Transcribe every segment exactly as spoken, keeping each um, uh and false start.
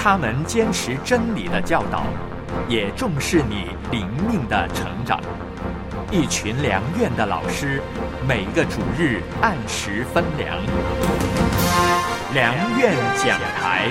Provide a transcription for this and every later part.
他们坚持真理的教导，也重视你灵命的成长。一群良院的老师，每个主日按时分粮。良院讲台。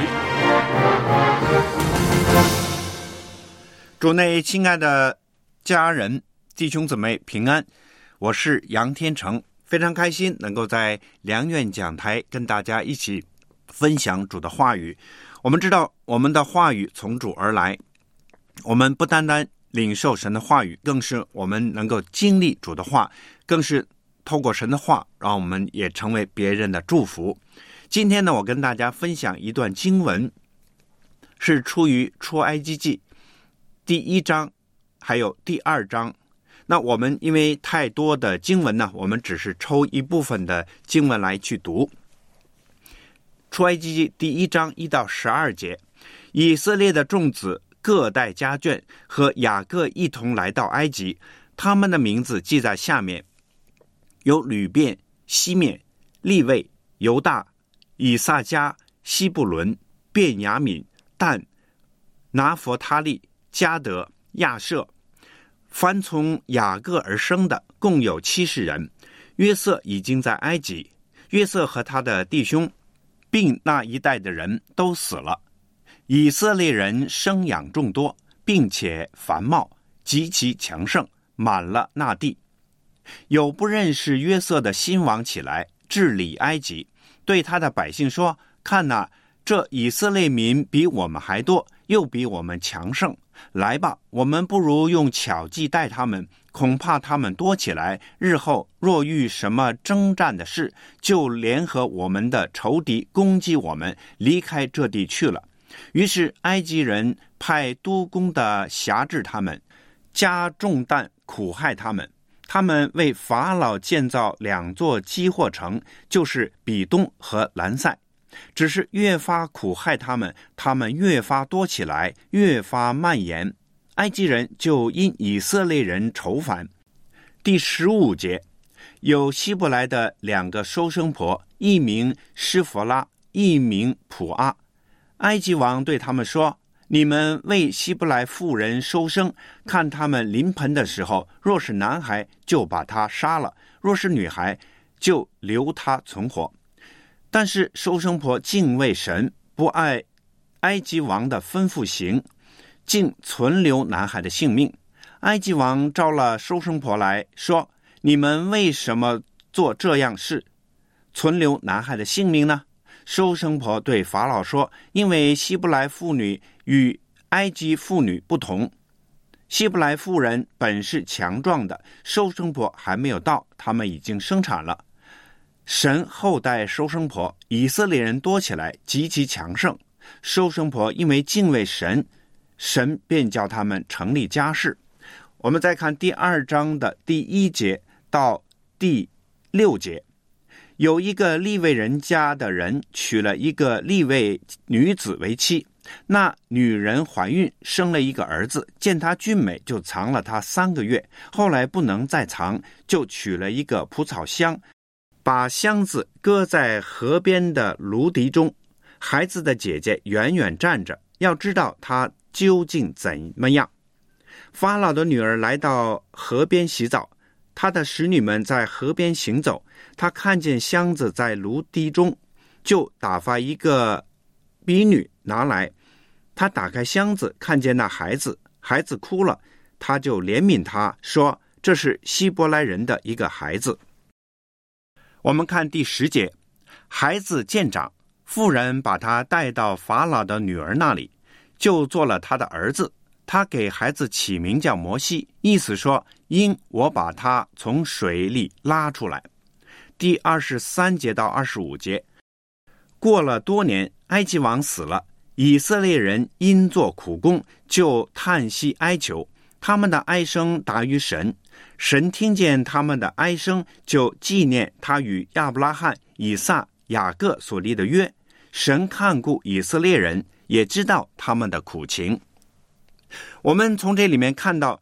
主内亲爱的家人、弟兄姊妹平安，我是杨天成，非常开心能够在良院讲台跟大家一起分享主的话语。我们知道我们的话语从主而来，我们不单单领受神的话语，更是我们能够经历主的话，更是透过神的话让我们也成为别人的祝福。今天呢，我跟大家分享一段经文，是出于出埃及记第一章还有第二章。那我们因为太多的经文呢，我们只是抽一部分的经文来去读。出埃及记第一章一到十二节，以色列的众子各带家眷和雅各一同来到埃及，他们的名字记在下面：有吕便、西缅、利未、犹大、以萨迦、西布伦、便雅悯、但、拿弗他利、迦得、亚设。凡从雅各而生的共有七十人。约瑟已经在埃及，约瑟和他的弟兄并那一代的人都死了。以色列人生养众多，并且繁茂，极其强盛，满了那地。有不认识约瑟的新王起来治理埃及，对他的百姓说：看哪，这以色列民比我们还多，又比我们强盛。来吧，我们不如用巧计待他们，恐怕他们多起来，日后若遇什么征战的事，就联合我们的仇敌攻击我们，离开这地去了。于是埃及人派督工的辖制他们，加重担苦害他们。他们为法老建造两座积货城，就是比东和兰塞。只是越发苦害他们，他们越发多起来，越发蔓延。埃及人就因以色列人愁烦。第十五节，有希伯来的两个收生婆，一名施弗拉，一名普阿。埃及王对他们说：你们为希伯来妇人收生，看他们临盆的时候，若是男孩，就把他杀了；若是女孩，就留他存活。但是收生婆敬畏神，不爱埃及王的吩咐行，竟存留男孩的性命。埃及王召了收生婆来说：你们为什么做这样事，存留男孩的性命呢？收生婆对法老说：因为希伯来妇女与埃及妇女不同，希伯来妇人本是强壮的，收生婆还没有到，他们已经生产了。神后代收生婆，以色列人多起来，极其强盛。收生婆因为敬畏神，神便叫他们成立家室。我们再看第二章的第一节到第六节，有一个利未人家的人娶了一个利未女子为妻，那女人怀孕生了一个儿子，见他俊美，就藏了他三个月。后来不能再藏，就取了一个蒲草箱，把箱子搁在河边的芦荻中。孩子的姐姐远远站着，要知道他究竟怎么样。法老的女儿来到河边洗澡，他的使女们在河边行走，他看见箱子在芦荻中，就打发一个婢女拿来。他打开箱子，看见那孩子，孩子哭了，他就怜悯他，说：这是希伯来人的一个孩子。我们看第十节，孩子渐长，妇人把他带到法老的女儿那里，就做了他的儿子。他给孩子起名叫摩西，意思说：因我把他从水里拉出来。第二十三节到二十五节，过了多年，埃及王死了，以色列人因做苦工，就叹息哀求，他们的哀声达于神。神听见他们的哀声，就纪念他与亚伯拉罕、以撒、雅各所立的约。神看顾以色列人，也知道他们的苦情。我们从这里面看到，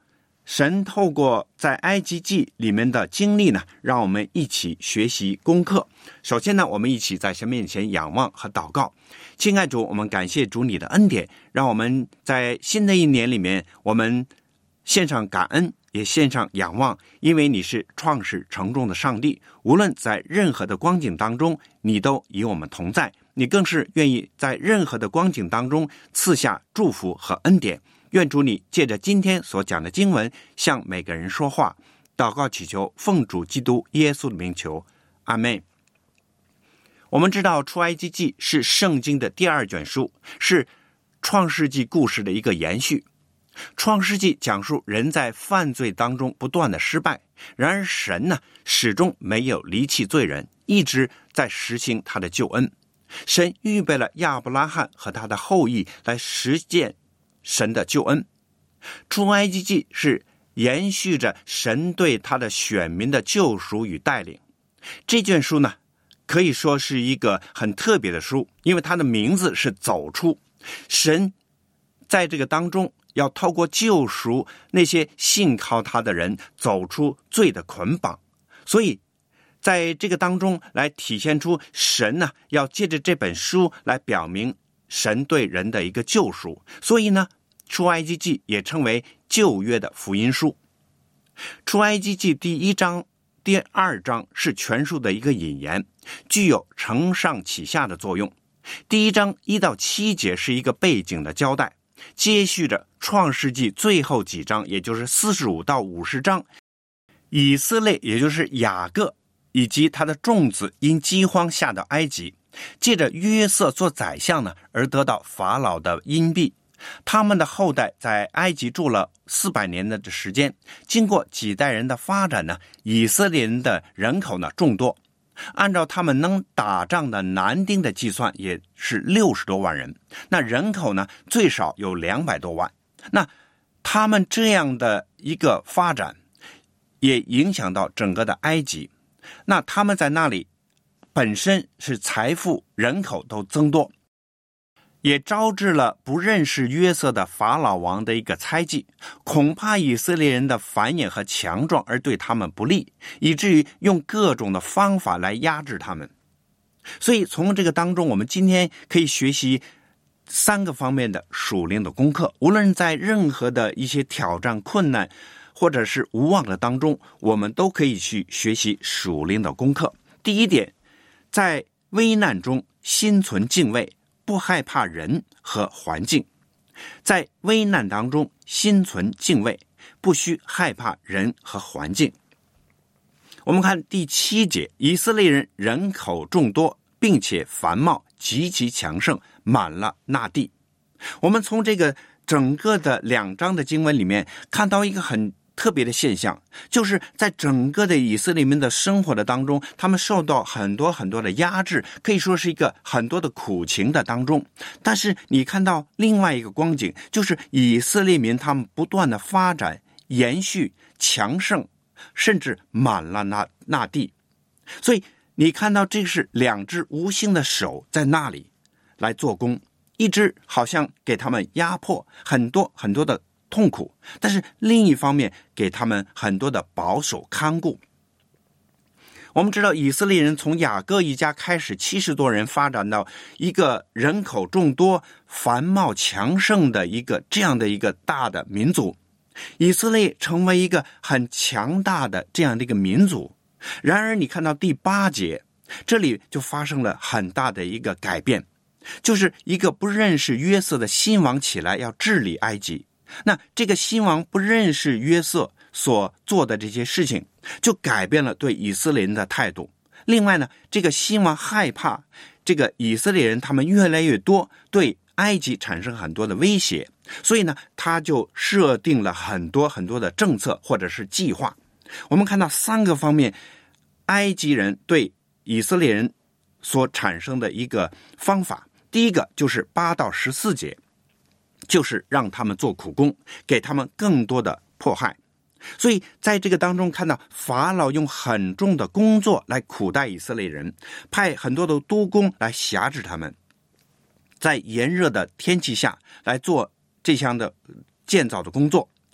神透过在埃及记里面的经历呢，让我们一起学习功课。首先呢，我们一起在神面前仰望和祷告。亲爱主，我们感谢主你的恩典，让我们在新的一年里面，我们献上感恩，也献上仰望，因为你是创始成终的上帝，无论在任何的光景当中，你都与我们同在，你更是愿意在任何的光景当中赐下祝福和恩典。愿主你借着今天所讲的经文向每个人说话，祷告祈求奉主基督耶稣的名求，阿们。我们知道出埃及记是圣经的第二卷书，是创世纪故事的一个延续。创世纪讲述人在犯罪当中不断的失败，然而神呢，始终没有离弃罪人，一直在实行他的救恩。神预备了亚伯拉罕和他的后裔来实践神的救恩。出埃及记是延续着神对他的选民的救赎与带领。这卷书呢，可以说是一个很特别的书，因为它的名字是走出。神在这个当中要透过救赎那些信靠他的人走出罪的捆绑，所以在这个当中来体现出神呢，要借着这本书来表明神对人的一个救赎。所以呢，出埃及记也称为旧约的福音书。出埃及记第一章、第二章是全书的一个引言，具有承上启下的作用。第一章一到七节是一个背景的交代，接续着创世纪最后几章，也就是四十五到五十章，以色列也就是雅各以及他的众子因饥荒下到埃及，借着约瑟做宰相呢，而得到法老的荫庇。他们的后代在埃及住了四百年的时间，经过几代人的发展呢，以色列人的人口呢众多，按照他们能打仗的男丁的计算，也是六十多万人。那人口呢，最少有两百多万。那他们这样的一个发展，也影响到整个的埃及。那他们在那里本身是财富、人口都增多，也招致了不认识约瑟的法老王的一个猜忌，恐怕以色列人的繁衍和强壮而对他们不利，以至于用各种的方法来压制他们。所以从这个当中，我们今天可以学习三个方面的属灵的功课。无论在任何的一些挑战、困难或者是无望的当中，我们都可以去学习属灵的功课。第一点，在危难中心存敬畏，不害怕人和环境。在危难当中心存敬畏，不需害怕人和环境。我们看第七节，以色列人人口众多，并且繁茂，极其强盛，满了那地。我们从这个整个的两章的经文里面看到一个很特别的现象，就是在整个的以色列民的生活的当中，他们受到很多很多的压制，可以说是一个很多的苦情的当中。但是你看到另外一个光景，就是以色列民他们不断的发展、延续、强盛，甚至满了那那地。所以你看到这是两只无形的手在那里来做工，一只好像给他们压迫很多很多的痛苦，但是另一方面给他们很多的保守看顾。我们知道以色列人从雅各一家开始，七十多人发展到一个人口众多、繁茂强盛的一个这样的一个大的民族。以色列成为一个很强大的这样的一个民族。然而你看到第八节，这里就发生了很大的一个改变，就是一个不认识约瑟的新王起来要治理埃及。那这个新王不认识约瑟所做的这些事情，就改变了对以色列人的态度。另外呢，这个新王害怕这个以色列人他们越来越多，对埃及产生很多的威胁，所以呢，他就设定了很多很多的政策或者是计划。我们看到三个方面，埃及人对以色列人所产生的一个方法。第一个就是八到十四节，就是让他们做苦工，给他们更多的迫害。所以在这个当中看到法老用很重的工作来苦待以色列人，派很多的督工来辖制他们，在炎热的天气下来做这项的建造的工作。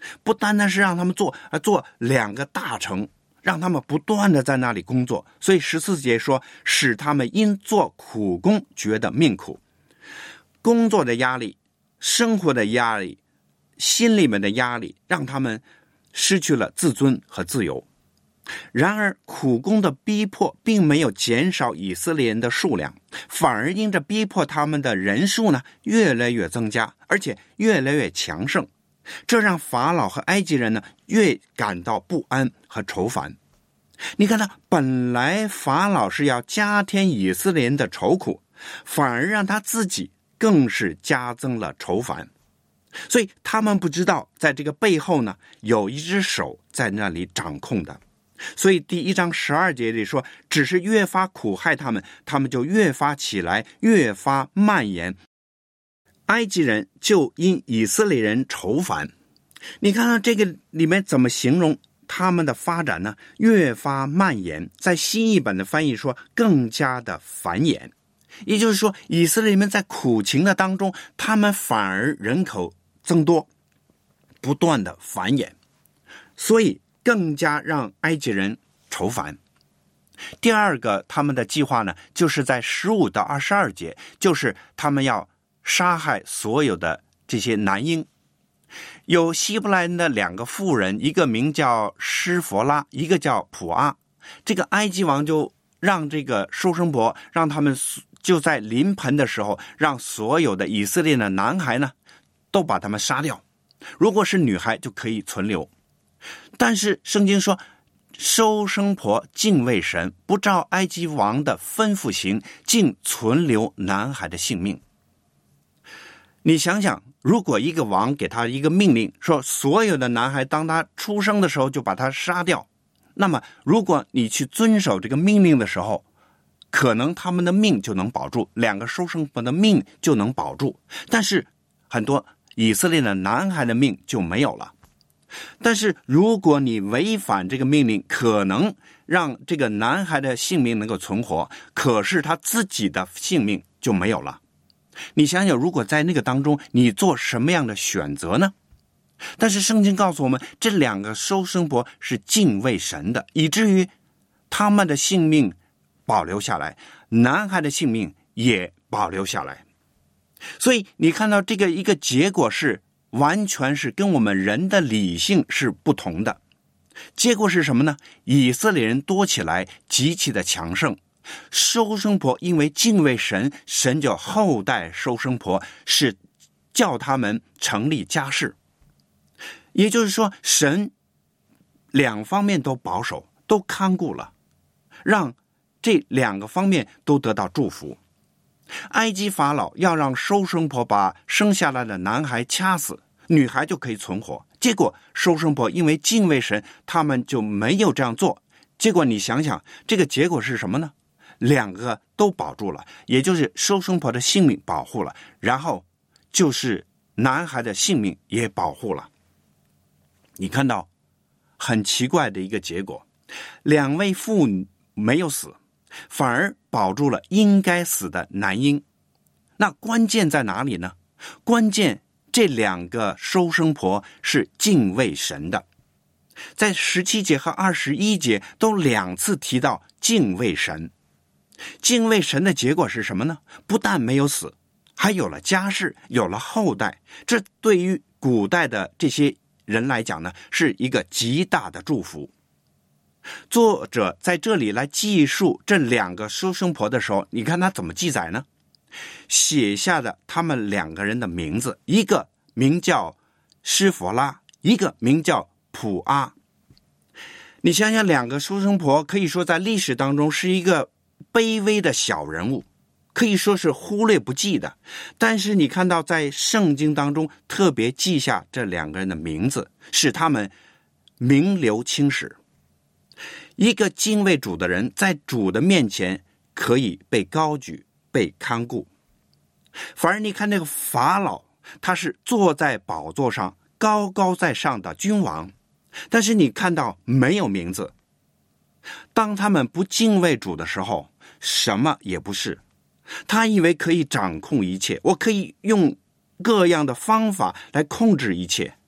不单单是让他们做，而做两个大城，让他们不断的在那里工作。所以十四节说，使他们因做苦工觉得命苦。工作的压力，生活的压力，心里面的压力，让他们失去了自尊和自由。然而苦工的逼迫并没有减少以色列人的数量，反而因着逼迫他们的人数呢越来越增加，而且越来越强盛。这让法老和埃及人呢越感到不安和愁烦。你看到，本来法老是要加添以色列人的愁苦，反而让他自己更是加增了愁烦。所以他们不知道，在这个背后呢有一只手在那里掌控的。所以第一章十二节里说，只是越发苦害他们，他们就越发起来，越发蔓延。埃及人就因以色列人愁烦。你看到这个里面怎么形容他们的发展呢？越发蔓延，在新译本的翻译说更加的繁衍。也就是说，以色列人在苦情的当中，他们反而人口增多，不断的繁衍，所以更加让埃及人愁烦。第二个他们的计划呢，就是在十五到二十二节，就是他们要杀害所有的这些男婴。有希伯来人的两个妇人，一个名叫施弗拉，一个叫普阿。这个埃及王就让这个收生婆，让他们就在临盆的时候，让所有的以色列的男孩呢都把他们杀掉，如果是女孩就可以存留。但是圣经说，收生婆敬畏神，不照埃及王的吩咐行，竟存留男孩的性命。你想想，如果一个王给他一个命令，说所有的男孩当他出生的时候就把他杀掉，那么如果你去遵守这个命令的时候，可能他们的命就能保住，两个收生婆的命就能保住，但是很多以色列的男孩的命就没有了。但是如果你违反这个命令，可能让这个男孩的性命能够存活，可是他自己的性命就没有了。你想想，如果在那个当中，你做什么样的选择呢？但是圣经告诉我们，这两个收生婆是敬畏神的，以至于他们的性命保留下来，男孩的性命也保留下来。所以你看到这个一个结果是完全是跟我们人的理性是不同的。结果是什么呢？以色列人多起来，极其的强盛。收生婆因为敬畏神，神就厚待收生婆，是叫他们成立家室。也就是说，神两方面都保守，都看顾了，让这两个方面都得到祝福。埃及法老要让收生婆把生下来的男孩掐死，女孩就可以存活。结果收生婆因为敬畏神，他们就没有这样做。结果你想想，这个结果是什么呢？两个都保住了，也就是收生婆的性命保护了，然后就是男孩的性命也保护了。你看到很奇怪的一个结果，两位妇女没有死，反而保住了应该死的男婴。那关键在哪里呢？关键这两个收生婆是敬畏神的，在十七节和二十一节都两次提到敬畏神。敬畏神的结果是什么呢？不但没有死，还有了家室，有了后代。这对于古代的这些人来讲呢，是一个极大的祝福。作者在这里来记述这两个收生婆的时候，你看他怎么记载呢？写下的他们两个人的名字，一个名叫施弗拉，一个名叫普阿。你想想，两个收生婆可以说在历史当中是一个卑微的小人物，可以说是忽略不计的。但是你看到在圣经当中特别记下这两个人的名字，使他们名留青史。一个敬畏主的人，在主的面前可以被高举，被看顾。反而你看那个法老，他是坐在宝座上高高在上的君王，但是你看到没有名字。当他们不敬畏主的时候，什么也不是。他以为可以掌控一切，我可以用各样的方法来控制一切，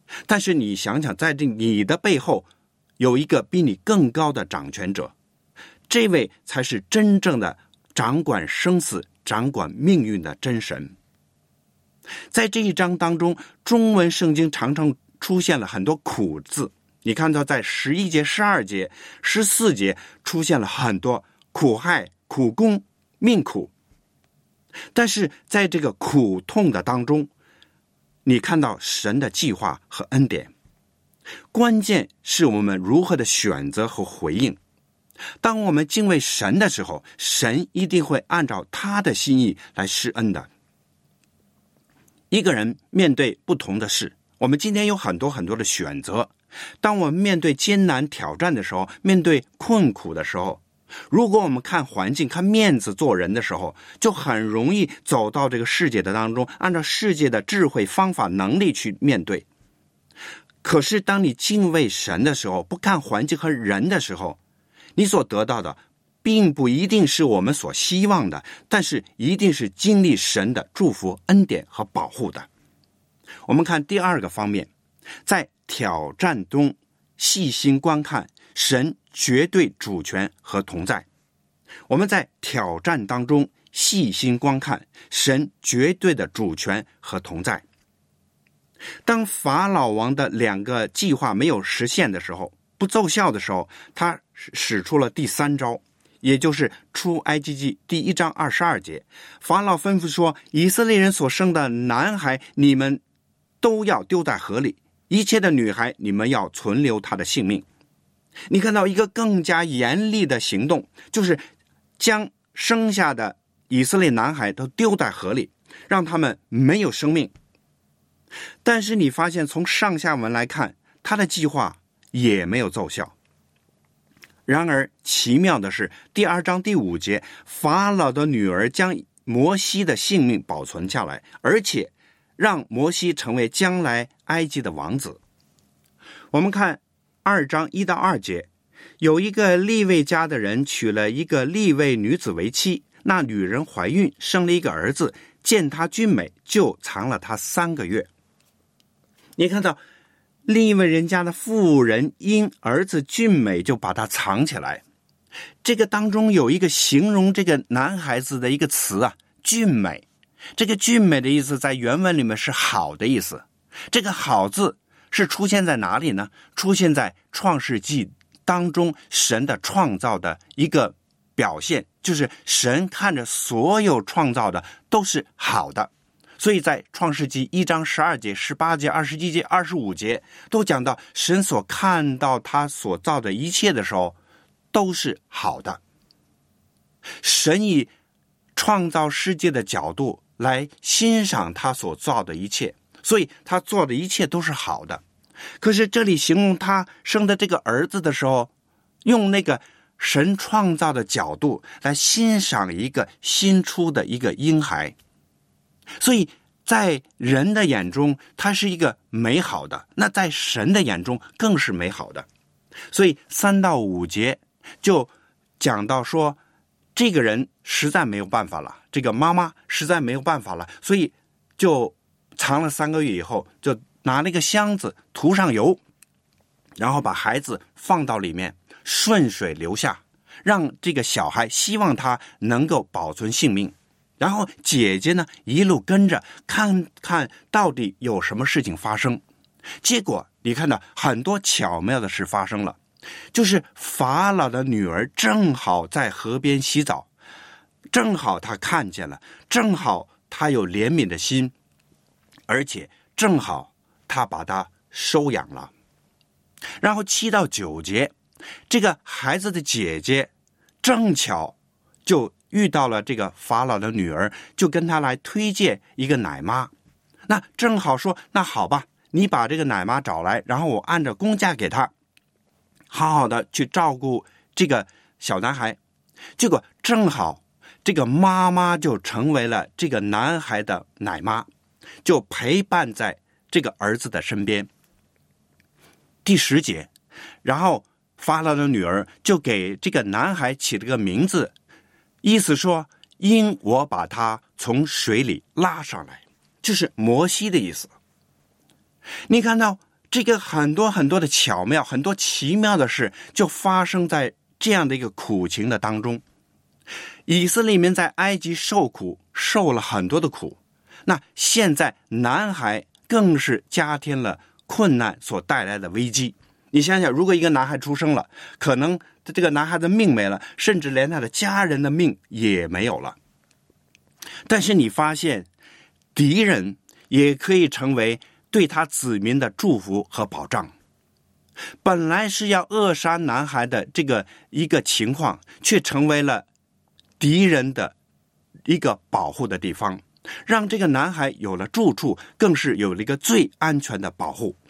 但是你想想，在这你的背后有一个比你更高的掌权者，这位才是真正的掌管生死、掌管命运的真神。在这一章当中，中文圣经常常出现了很多苦字，你看到在十一节、十二节、十四节出现了很多苦害、苦功、命苦。但是在这个苦痛的当中，你看到神的计划和恩典。关键是我们如何的选择和回应。当我们敬畏神的时候，神一定会按照他的心意来施恩的。一个人面对不同的事，我们今天有很多很多的选择。当我们面对艰难挑战的时候，面对困苦的时候，如果我们看环境、看面子做人的时候，就很容易走到这个世界的当中，按照世界的智慧、方法、能力去面对。可是当你敬畏神的时候，不看环境和人的时候，你所得到的并不一定是我们所希望的，但是一定是经历神的祝福、恩典和保护的。我们看第二个方面，在挑战中细心观看神绝对主权和同在。我们在挑战当中细心观看神绝对的主权和同在。当法老王的两个计划没有实现的时候，不奏效的时候，他使出了第三招，也就是出埃及记第一章二十二节。法老吩咐说，以色列人所生的男孩你们都要丢在河里，一切的女孩你们要存留她的性命。你看到一个更加严厉的行动，就是将生下的以色列男孩都丢在河里，让他们没有生命。但是你发现从上下文来看，他的计划也没有奏效。然而奇妙的是，第二章第五节，法老的女儿将摩西的性命保存下来，而且让摩西成为将来埃及的王子。我们看二章一到二节，有一个利未家的人娶了一个利未女子为妻，那女人怀孕，生了一个儿子，见他俊美，就藏了他三个月。你看到利未人家的妇人因儿子俊美就把他藏起来，这个当中有一个形容这个男孩子的一个词啊，俊美。这个俊美的意思在原文里面是好的意思。这个好字是出现在哪里呢？出现在创世纪当中神的创造的一个表现，就是神看着所有创造的都是好的。所以在创世纪一章十二节、十八节、二十一节、二十五节都讲到神所看到他所造的一切的时候都是好的。神以创造世界的角度来欣赏他所造的一切，所以他做的一切都是好的。可是这里形容他生的这个儿子的时候，用那个神创造的角度来欣赏一个新出的一个婴孩，所以在人的眼中他是一个美好的，那在神的眼中更是美好的。所以三到五节就讲到说，这个人实在没有办法了，这个妈妈实在没有办法了，所以就藏了三个月以后，就拿了一个箱子涂上油，然后把孩子放到里面，顺水流下，让这个小孩希望他能够保存性命。然后姐姐呢一路跟着看看到底有什么事情发生。结果你看到很多巧妙的事发生了，就是法老的女儿正好在河边洗澡，正好她看见了，正好她有怜悯的心，而且正好她把她收养了。然后七到九节，这个孩子的姐姐正巧就遇到了这个法老的女儿，就跟他来推荐一个奶妈。那正好说，那好吧，你把这个奶妈找来，然后我按照工价给她，好好的去照顾这个小男孩。结果正好这个妈妈就成为了这个男孩的奶妈，就陪伴在这个儿子的身边。第十节，然后法老的女儿就给这个男孩起了个名字，意思说因我把他从水里拉上来，就是摩西的意思。你看到这个很多很多的巧妙，很多奇妙的事就发生在这样的一个苦情的当中。以色列民在埃及受苦，受了很多的苦，那现在南海更是加添了困难所带来的危机。你想想，如果一个男孩出生了，可能这个男孩的命没了，甚至连他的家人的命也没有了。但是你发现，敌人也可以成为对他子民的祝福和保障。本来是要扼杀男孩的这个一个情况，却成为了敌人的一个保护的地方，让这个男孩有了住处，更是有了一个最安全的保护。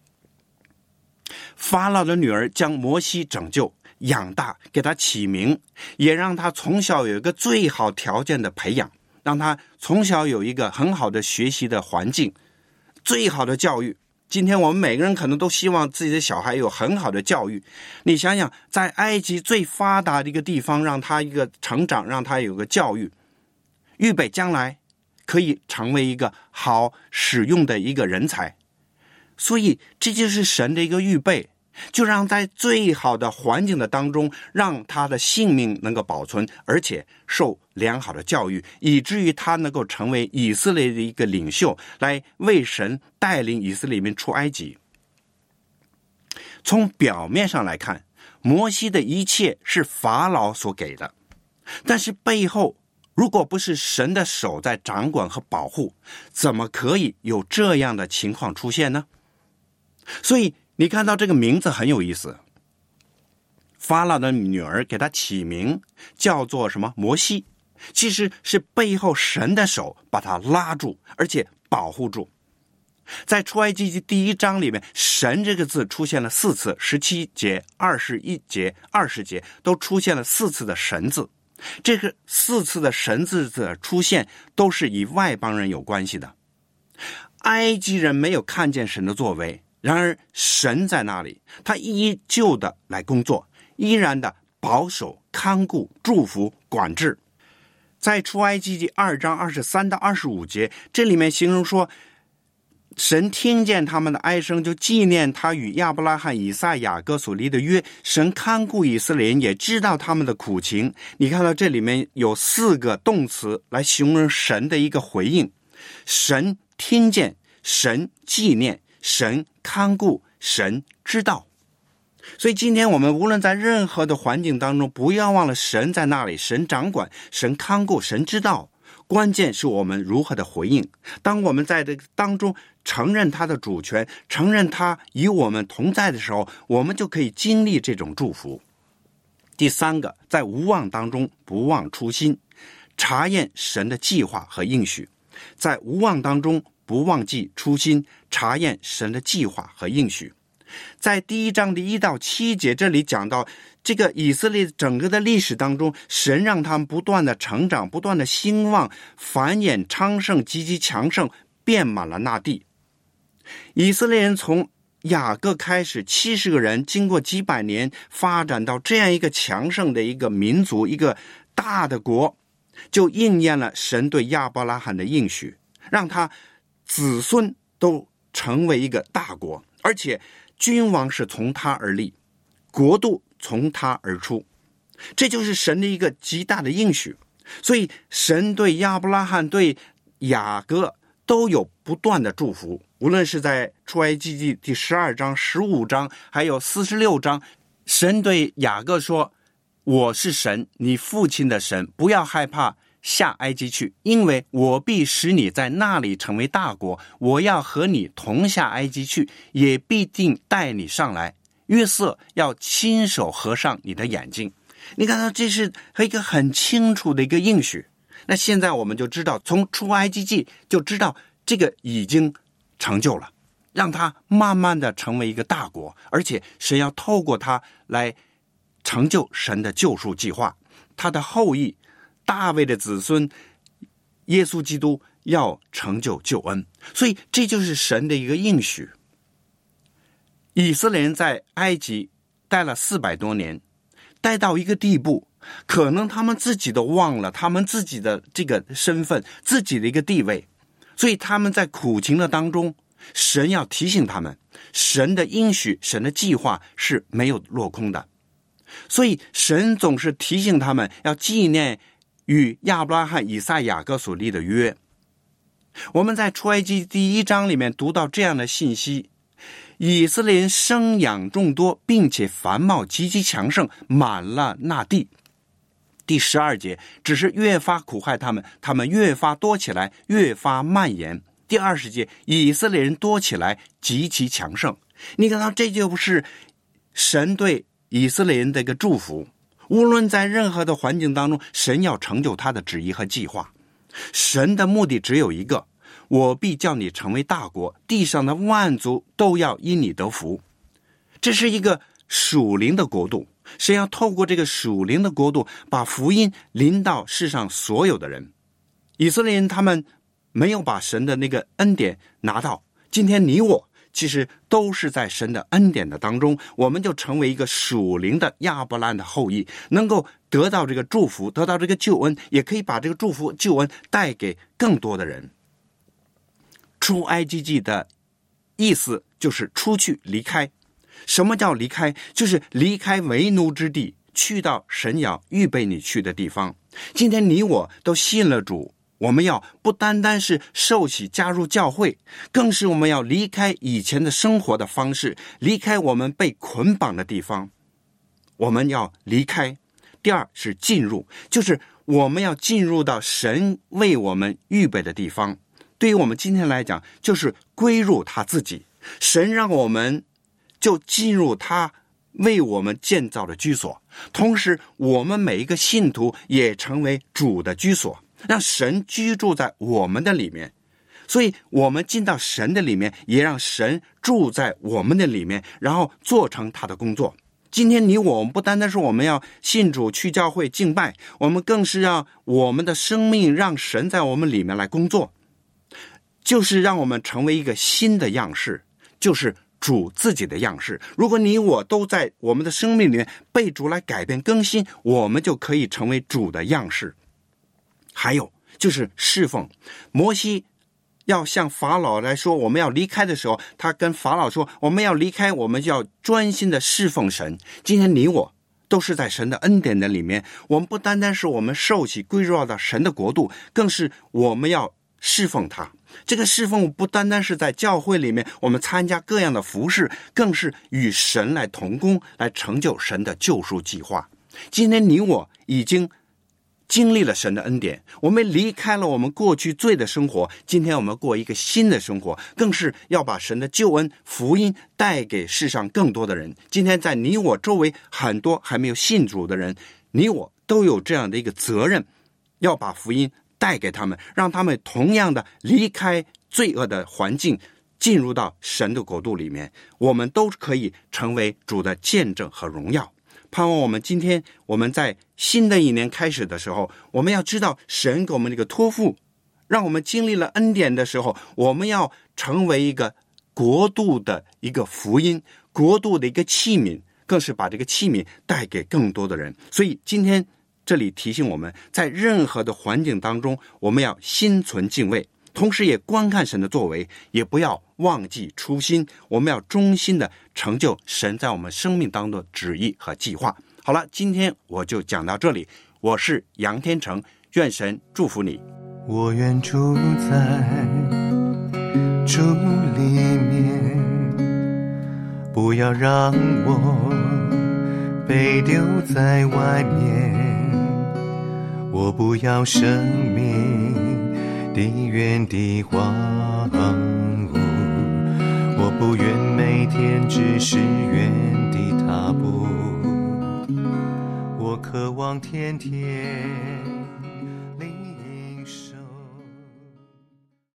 法老的女儿将摩西拯救养大，给他起名，也让他从小有一个最好条件的培养，让他从小有一个很好的学习的环境，最好的教育。今天我们每个人可能都希望自己的小孩有很好的教育。你想想，在埃及最发达的一个地方，让他一个成长，让他有个教育，预备将来可以成为一个好使用的一个人才。所以这就是神的一个预备，就让在最好的环境的当中，让他的性命能够保存，而且受良好的教育，以至于他能够成为以色列的一个领袖，来为神带领以色列民出埃及。从表面上来看，摩西的一切是法老所给的，但是背后如果不是神的手在掌管和保护，怎么可以有这样的情况出现呢？所以你看到这个名字很有意思，法老的女儿给他起名叫做什么？摩西，其实是背后神的手把他拉住，而且保护住。在出埃及记第一章里面，神这个字出现了四次，十七节、二十一节、二十节都出现了四次的神字。这个四次的神字的出现都是与外邦人有关系的。埃及人没有看见神的作为，然而神在那里，他依旧的来工作，依然的保守、看顾、祝福、管制。在出埃及记二章二十三到二十五节，这里面形容说，神听见他们的哀声，就纪念他与亚伯拉罕、以撒、雅各所立的约。神看顾以色列人，也知道他们的苦情。你看到这里面有四个动词来形容神的一个回应：神听见，神纪念，神看顾，神知道。所以今天我们无论在任何的环境当中，不要忘了神在那里，神掌管，神看顾，神知道。关键是我们如何的回应。当我们在这个当中承认他的主权，承认他与我们同在的时候，我们就可以经历这种祝福。第三个，在无望当中不忘初心，查验神的计划和应许。在无望当中不忘记初心，查验神的计划和应许。在第一章的一到七节，这里讲到这个以色列整个的历史当中，神让他们不断的成长，不断的兴旺，繁衍昌盛，极其强盛，遍满了那地。以色列人从雅各开始，七十个人，经过几百年发展到这样一个强盛的一个民族，一个大的国，就应验了神对亚伯拉罕的应许，让他子孙都成为一个大国，而且君王是从他而立，国度从他而出。这就是神的一个极大的应许。所以神对亚伯拉罕、对雅各都有不断的祝福，无论是在出埃及记第十二章、十五章，还有四十六章，神对雅各说，我是神，你父亲的神，不要害怕，下埃及去，因为我必使你在那里成为大国，我要和你同下埃及去，也必定带你上来。约瑟要亲手合上你的眼睛。你看到这是一个很清楚的一个应许。那现在我们就知道，从出埃及记就知道这个已经成就了，让他慢慢的成为一个大国，而且神要透过他来成就神的救赎计划。他的后裔大卫的子孙耶稣基督要成就救恩，所以这就是神的一个应许。以色列人在埃及待了四百多年，待到一个地步，可能他们自己都忘了他们自己的这个身份，自己的一个地位，所以他们在苦情的当中神要提醒他们，神的应许，神的计划是没有落空的。所以神总是提醒他们要纪念与亚伯拉罕、以撒、雅各所立的约。我们在出埃及第一章里面读到这样的信息，以色列人生养众多，并且繁茂极其强盛，满了那地。第十二节，只是越发苦害他们，他们越发多起来，越发蔓延。第二十节，以色列人多起来，极其强盛。你看到这就是神对以色列人的一个祝福，无论在任何的环境当中，神要成就他的旨意和计划。神的目的只有一个，我必叫你成为大国，地上的万族都要因你得福。这是一个属灵的国度，神要透过这个属灵的国度，把福音临到世上所有的人。以色列人他们没有把神的那个恩典拿到，今天你我其实都是在神的恩典的当中，我们就成为一个属灵的亚伯兰的后裔，能够得到这个祝福，得到这个救恩，也可以把这个祝福救恩带给更多的人。出埃及记的意思就是出去离开。什么叫离开？就是离开为奴之地，去到神要预备你去的地方。今天你我都信了主，我们要不单单是受洗加入教会，更是我们要离开以前的生活的方式，离开我们被捆绑的地方，我们要离开。第二是进入，就是我们要进入到神为我们预备的地方。对于我们今天来讲，就是归入他自己。神让我们就进入他为我们建造的居所，同时我们每一个信徒也成为主的居所，让神居住在我们的里面。所以我们进到神的里面，也让神住在我们的里面，然后做成他的工作。今天你我不单单是我们要信主去教会敬拜，我们更是让我们的生命让神在我们里面来工作，就是让我们成为一个新的样式，就是主自己的样式。如果你我都在我们的生命里面被主来改变更新，我们就可以成为主的样式。还有就是侍奉，摩西要向法老来说我们要离开的时候，他跟法老说我们要离开，我们就要专心的侍奉神。今天你我都是在神的恩典的里面，我们不单单是我们受洗归入到神的国度，更是我们要侍奉他。这个侍奉不单单是在教会里面我们参加各样的服事，更是与神来同工，来成就神的救赎计划。今天你我已经经历了神的恩典，我们离开了我们过去罪的生活，今天我们过一个新的生活，更是要把神的救恩福音带给世上更多的人。今天在你我周围很多还没有信主的人，你我都有这样的一个责任，要把福音带给他们，让他们同样的离开罪恶的环境，进入到神的国度里面，我们都可以成为主的见证和荣耀。盼望我们今天我们在新的一年开始的时候，我们要知道神给我们这个托付，让我们经历了恩典的时候，我们要成为一个国度的一个福音，国度的一个器皿，更是把这个器皿带给更多的人。所以今天这里提醒我们，在任何的环境当中，我们要心存敬畏，同时也观看神的作为，也不要忘记初心，我们要忠心的成就神在我们生命当中的旨意和计划。好了，今天我就讲到这里，我是杨天成，愿神祝福你。 我愿住在主里面，不要让我被丢在外面，我不要生命的原地荒芜，我不愿每天只是原地踏步，我渴望天天